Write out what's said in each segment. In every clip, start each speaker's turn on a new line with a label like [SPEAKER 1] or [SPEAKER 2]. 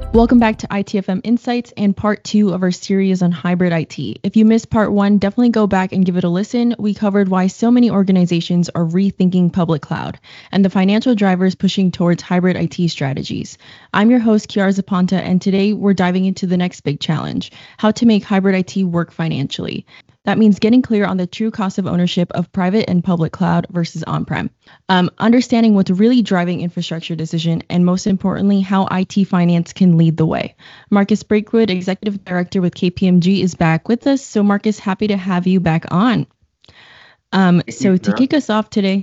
[SPEAKER 1] Welcome back to ITFM Insights and part 2 of our series on hybrid IT. If you missed part 1, definitely go back and give it a listen. We covered why so many organizations are rethinking public cloud and the financial drivers pushing towards hybrid IT strategies. I'm your host, Kiara Zapanta, and today we're diving into the next big challenge, how to make hybrid IT work financially. That means getting clear on the true cost of ownership of private and public cloud versus on-prem. Understanding what's really driving infrastructure decision, and most importantly, how IT finance can lead the way. Marcus Breakwood, Executive Director with KPMG, is back with us. So Marcus, happy to have you back on. To kick us off today,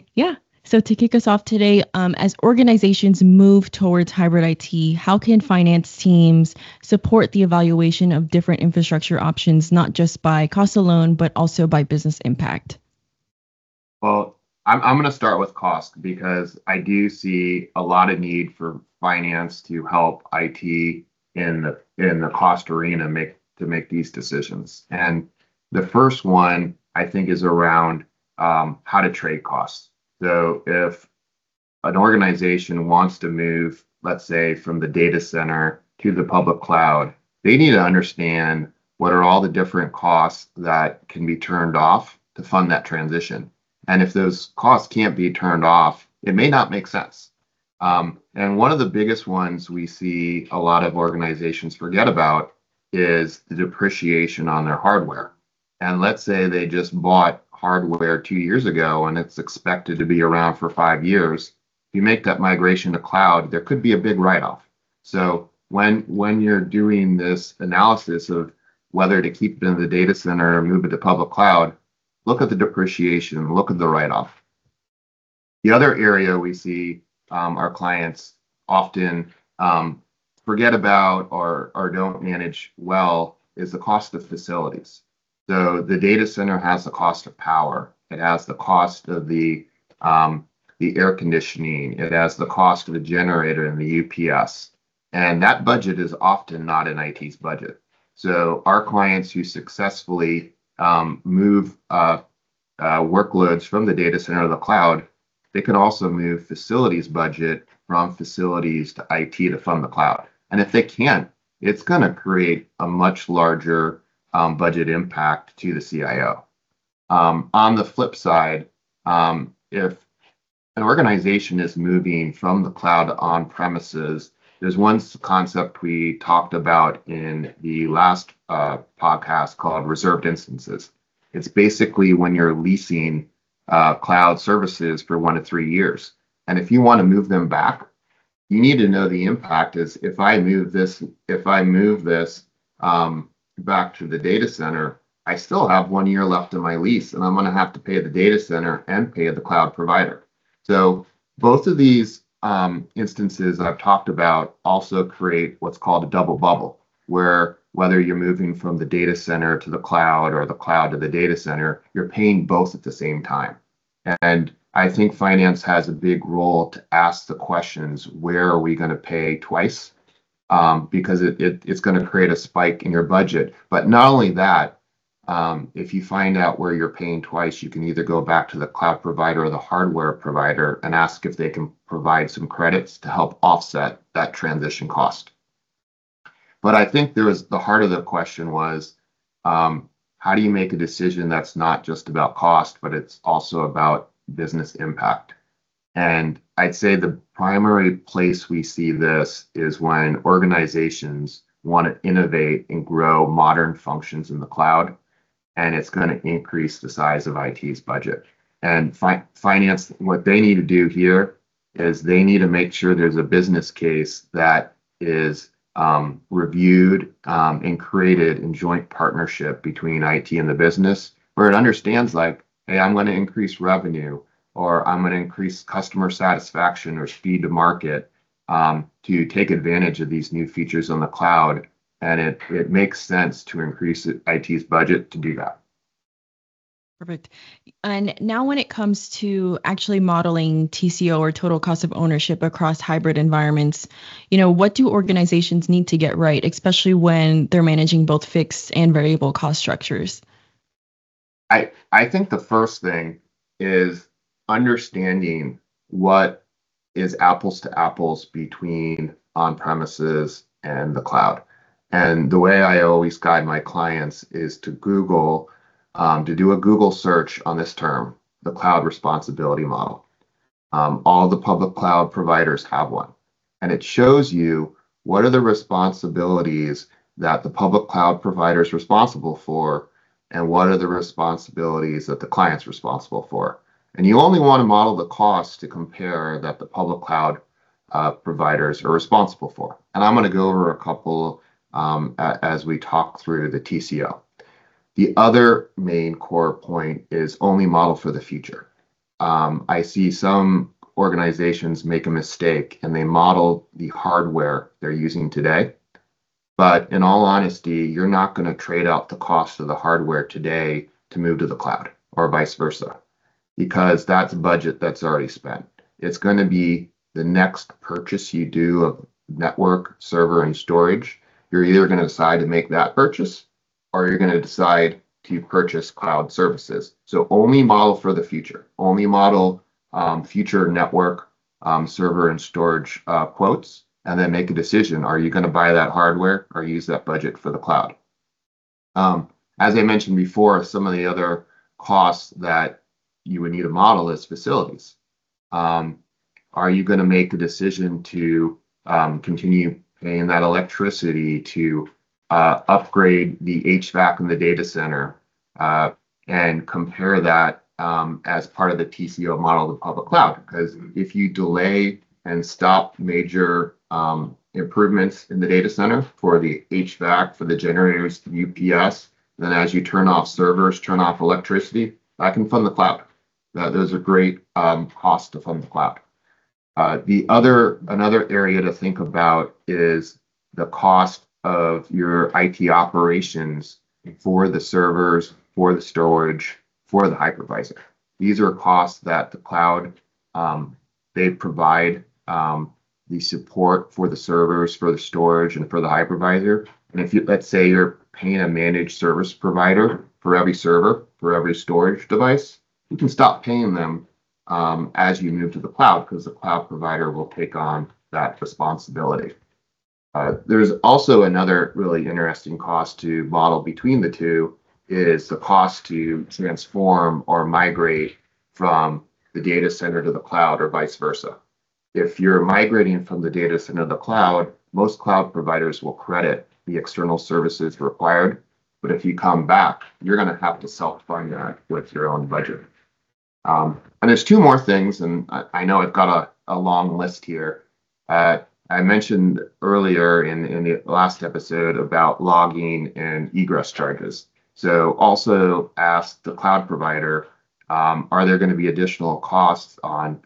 [SPEAKER 1] as organizations move towards hybrid IT, how can finance teams support the evaluation of different infrastructure options, not just by cost alone, but also by business impact?
[SPEAKER 2] Well, I'm going to start with cost because I do see a lot of need for finance to help IT in the cost arena make these decisions. And the first one I think is around how to trade costs. So if an organization wants to move, let's say, from the data center to the public cloud, they need to understand what are all the different costs that can be turned off to fund that transition. And if those costs can't be turned off, it may not make sense. And one of the biggest ones we see a lot of organizations forget about is the depreciation on their hardware. And let's say they just bought hardware 2 years ago and it's expected to be around for 5 years. If you make that migration to cloud, there could be a big write-off. So when you're doing this analysis of whether to keep it in the data center or move it to public cloud, look at the depreciation, look at the write-off. The other area we see our clients often forget about or don't manage well is the cost of facilities. So the data center has the cost of power. It has the cost of the air conditioning. It has the cost of the generator and the UPS. And that budget is often not in IT's budget. So our clients who successfully move workloads from the data center to the cloud, they can also move facilities budget from facilities to IT to fund the cloud. And if they can't, it's going to create a much larger budget impact to the CIO. On the flip side, if an organization is moving from the cloud on premises, there's one concept we talked about in the last podcast called reserved instances. It's basically when you're leasing cloud services for 1 to 3 years. And if you want to move them back, you need to know the impact is if I move this back to the data center, I still have 1 year left in my lease, and I'm going to have to pay the data center and pay the cloud provider. So both of these instances I've talked about also create what's called a double bubble, where whether you're moving from the data center to the cloud or the cloud to the data center, you're paying both at the same time. And I think finance has a big role to ask the questions, where are we going to pay twice? Because it's going to create a spike in your budget. But not only that, if you find out where you're paying twice, you can either go back to the cloud provider or the hardware provider and ask if they can provide some credits to help offset that transition cost. But I think the heart of the question was, how do you make a decision that's not just about cost, but it's also about business impact? And I'd say the primary place we see this is when organizations want to innovate and grow modern functions in the cloud, and it's going to increase the size of IT's budget. And finance, what they need to do here is they need to make sure there's a business case that is reviewed and created in joint partnership between IT and the business, where it understands like, hey, I'm going to increase revenue, or I'm going to increase customer satisfaction or speed to market to take advantage of these new features on the cloud. And it makes sense to increase IT's budget to do that.
[SPEAKER 1] Perfect. And now when it comes to actually modeling TCO or total cost of ownership across hybrid environments, what do organizations need to get right, especially when they're managing both fixed and variable cost structures?
[SPEAKER 2] I think the first thing is understanding what is apples to apples between on-premises and the cloud. And the way I always guide my clients is to Google, to do a Google search on this term, the cloud responsibility model. All the public cloud providers have one, and it shows you what are the responsibilities that the public cloud provider is responsible for, and what are the responsibilities that the client's responsible for. And you only want to model the costs to compare that the public cloud providers are responsible for. And I'm going to go over a couple as we talk through the TCO. The other main core point is only model for the future. I see some organizations make a mistake and they model the hardware they're using today. But in all honesty, you're not going to trade out the cost of the hardware today to move to the cloud or vice versa, because that's budget that's already spent. It's going to be the next purchase you do of network, server, and storage. You're either going to decide to make that purchase or you're going to decide to purchase cloud services. So only model for the future. Only model future network, server, and storage quotes, and then make a decision. Are you going to buy that hardware or use that budget for the cloud? As I mentioned before, some of the other costs that you would need to model is facilities. Are you going to make a decision to continue paying that electricity, to upgrade the HVAC in the data center, and compare that as part of the TCO model of the public cloud? Because if you delay and stop major improvements in the data center for the HVAC, for the generators, the UPS, then as you turn off servers, turn off electricity, that can fund the cloud. Those are great costs to fund the cloud. Another area to think about is the cost of your IT operations for the servers, for the storage, for the hypervisor. These are costs that the cloud, they provide the support for the servers, for the storage, and for the hypervisor. And if you, let's say you're paying a managed service provider for every server, for every storage device, you can stop paying them as you move to the cloud, because the cloud provider will take on that responsibility. There's also another really interesting cost to model between the two, is the cost to transform or migrate from the data center to the cloud or vice versa. If you're migrating from the data center to the cloud, most cloud providers will credit the external services required. But if you come back, you're going to have to self-fund that with your own budget. And there's two more things, and I know I've got a long list here. I mentioned earlier in the last episode about logging and egress charges. So also ask the cloud provider, are there going to be additional costs on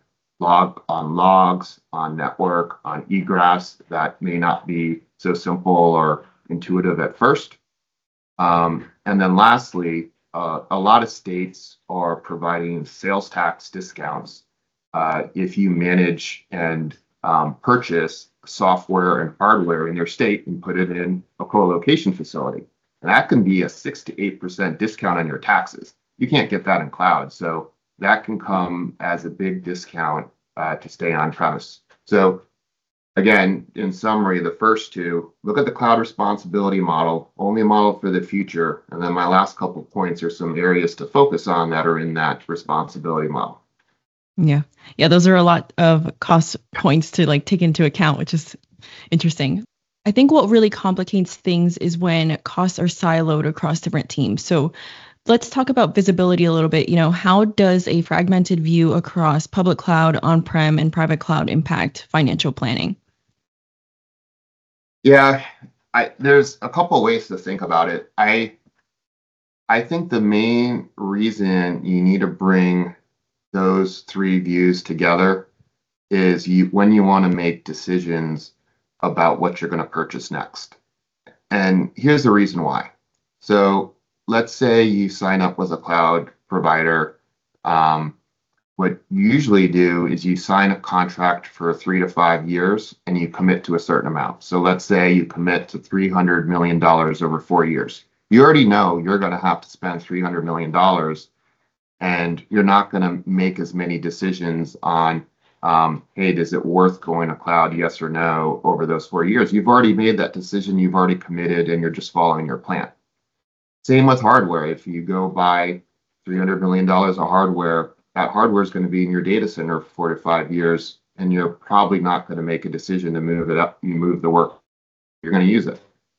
[SPEAKER 2] logs, on network, on egress that may not be so simple or intuitive at first? And then lastly, a lot of states are providing sales tax discounts if you manage and purchase software and hardware in your state and put it in a co-location facility. And that can be a 6 to 8% discount on your taxes. You can't get that in cloud. So that can come as a big discount to stay on premise. So again, in summary, the first two, look at the cloud responsibility model, only model for the future. And then my last couple points are some areas to focus on that are in that responsibility model.
[SPEAKER 1] Yeah. Those are a lot of cost points to take into account, which is interesting. I think what really complicates things is when costs are siloed across different teams. So let's talk about visibility a little bit. How does a fragmented view across public cloud, on-prem, and private cloud impact financial planning?
[SPEAKER 2] Yeah, there's a couple ways to think about it. I think the main reason you need to bring those three views together is when you want to make decisions about what you're going to purchase next. And here's the reason why. So let's say you sign up with a cloud provider. What you usually do is you sign a contract for 3 to 5 years and you commit to a certain amount. So let's say you commit to $300 million over 4 years. You already know you're going to have to spend $300 million, and you're not going to make as many decisions on hey, is it worth going to cloud? Yes or no over those 4 years. You've already made that decision. You've already committed, and you're just following your plan. Same with hardware. If you go buy $300 million of hardware, that hardware is going to be in your data center for 4 to 5 years, and you're probably not going to make a decision to move it up. You move the work, you're going to use it.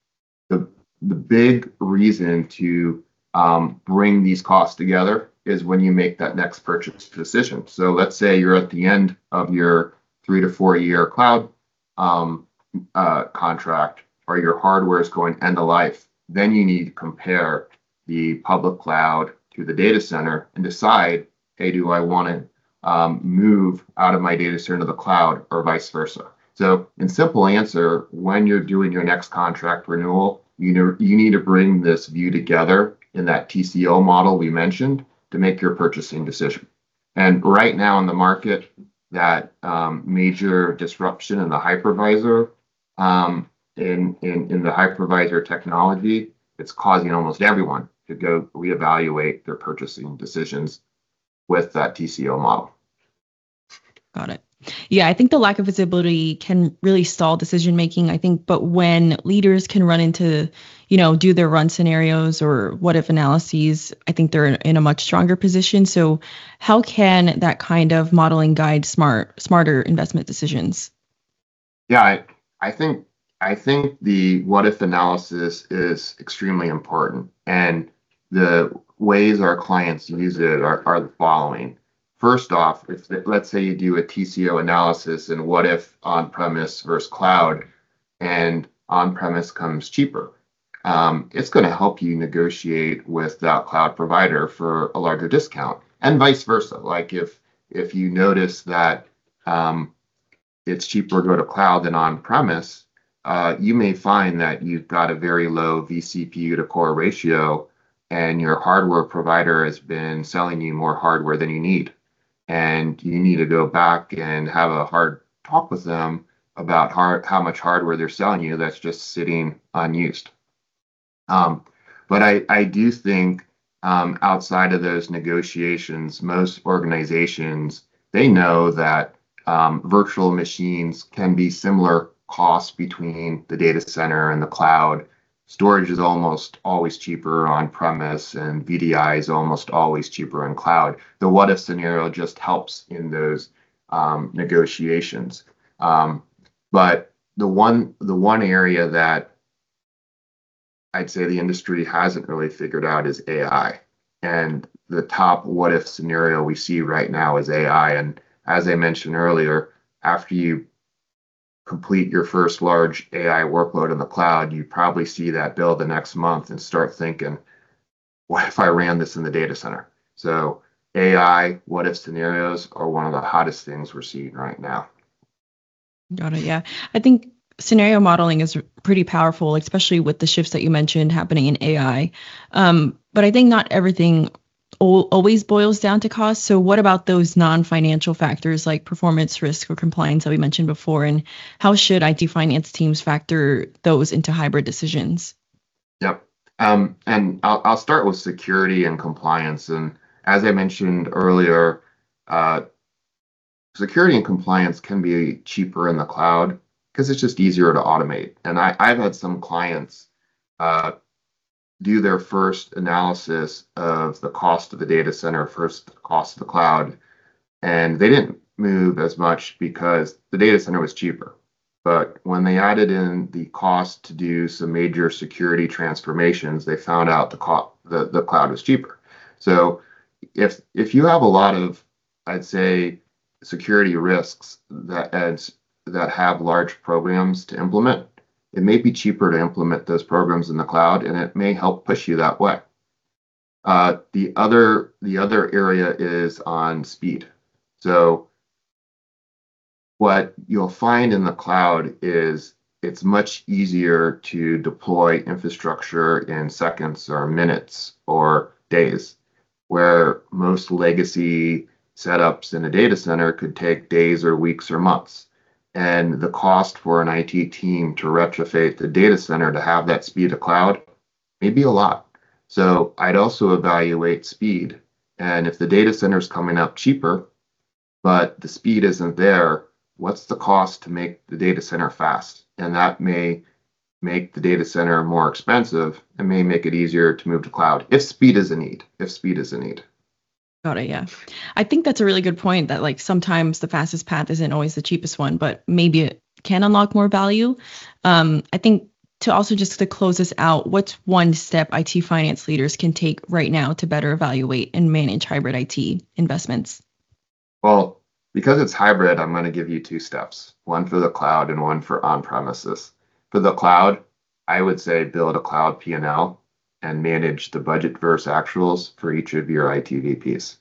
[SPEAKER 2] The big reason to bring these costs together is when you make that next purchase decision. So let's say you're at the end of your 3 to 4 year cloud contract, or your hardware is going end of life. Then you need to compare the public cloud to the data center and decide, hey, do I want to move out of my data center to the cloud, or vice versa? So in simple answer, when you're doing your next contract renewal, you need to bring this view together in that TCO model we mentioned to make your purchasing decision. And right now in the market, that major disruption in the hypervisor, in the hypervisor technology, it's causing almost everyone to go reevaluate their purchasing decisions with that TCO model.
[SPEAKER 1] Got it. Yeah, I think the lack of visibility can really stall decision making, I think, but when leaders can run into, do their run scenarios or what if analyses, I think they're in a much stronger position. So how can that kind of modeling guide smarter investment decisions?
[SPEAKER 2] Yeah, I think the what if analysis is extremely important, and the ways our clients use it are the following. First off, let's say you do a TCO analysis and what if on-premise versus cloud, and on-premise comes cheaper. It's going to help you negotiate with that cloud provider for a larger discount, and vice versa. Like if you notice that it's cheaper to go to cloud than on-premise, you may find that you've got a very low vCPU to core ratio, and your hardware provider has been selling you more hardware than you need. And you need to go back and have a hard talk with them about how much hardware they're selling you that's just sitting unused. But I do think outside of those negotiations, most organizations, they know that virtual machines can be similar costs between the data center and the cloud. Storage is almost always cheaper on premise, and VDI is almost always cheaper in cloud. The what if scenario just helps in those negotiations. But the one area that I'd say the industry hasn't really figured out is AI. And the top what if scenario we see right now is AI. And as I mentioned earlier, after you complete your first large AI workload in the cloud, you probably see that bill the next month and start thinking, what if I ran this in the data center? So AI what if scenarios are one of the hottest things we're seeing right now.
[SPEAKER 1] Got it. Yeah. I think scenario modeling is pretty powerful, especially with the shifts that you mentioned happening in AI. But I think not everything always boils down to cost. So what about those non-financial factors like performance, risk, or compliance that we mentioned before? And how should IT finance teams factor those into hybrid decisions?
[SPEAKER 2] Yep. And I'll start with security and compliance. And as I mentioned earlier, security and compliance can be cheaper in the cloud because it's just easier to automate. And I've had some clients do their first analysis of the cost of the data center, first the cost of the cloud, and they didn't move as much because the data center was cheaper. But when they added in the cost to do some major security transformations, they found out the cloud was cheaper. So if you have a lot of, I'd say, security risks that have large programs to implement, it may be cheaper to implement those programs in the cloud, and it may help push you that way. The other area is on speed. So what you'll find in the cloud is it's much easier to deploy infrastructure in seconds or minutes or days, where most legacy setups in a data center could take days or weeks or months. And the cost for an IT team to retrofit the data center to have that speed of cloud may be a lot. So I'd also evaluate speed. And if the data center is coming up cheaper, but the speed isn't there. What's the cost to make the data center fast? And that may make the data center more expensive and may make it easier to move to cloud if speed is a need.
[SPEAKER 1] Got it. Yeah. I think that's a really good point that like sometimes the fastest path isn't always the cheapest one, but maybe it can unlock more value. I think to also just to close this out, what's one step IT finance leaders can take right now to better evaluate and manage hybrid IT investments?
[SPEAKER 2] Well, because it's hybrid, I'm going to give you two steps, one for the cloud and one for on-premises. For the cloud, I would say build a cloud P&L and manage the budget versus actuals for each of your IT VPs.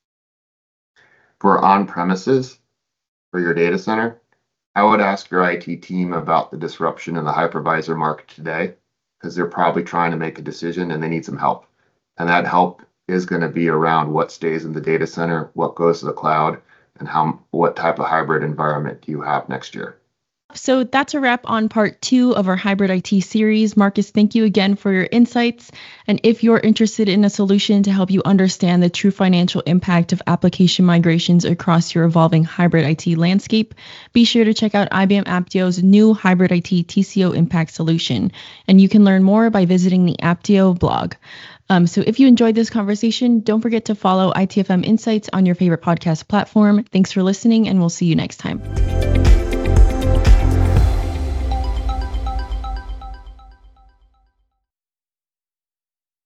[SPEAKER 2] For on-premises, for your data center, I would ask your IT team about the disruption in the hypervisor market today, because they're probably trying to make a decision and they need some help. And that help is going to be around what stays in the data center, what goes to the cloud, and what type of hybrid environment do you have next year.
[SPEAKER 1] So that's a wrap on part 2 of our hybrid IT series. Marcus, thank you again for your insights. And if you're interested in a solution to help you understand the true financial impact of application migrations across your evolving hybrid IT landscape, be sure to check out IBM Apptio's new hybrid IT TCO impact solution. And you can learn more by visiting the Apptio blog. So if you enjoyed this conversation, don't forget to follow ITFM Insights on your favorite podcast platform. Thanks for listening, and we'll see you next time.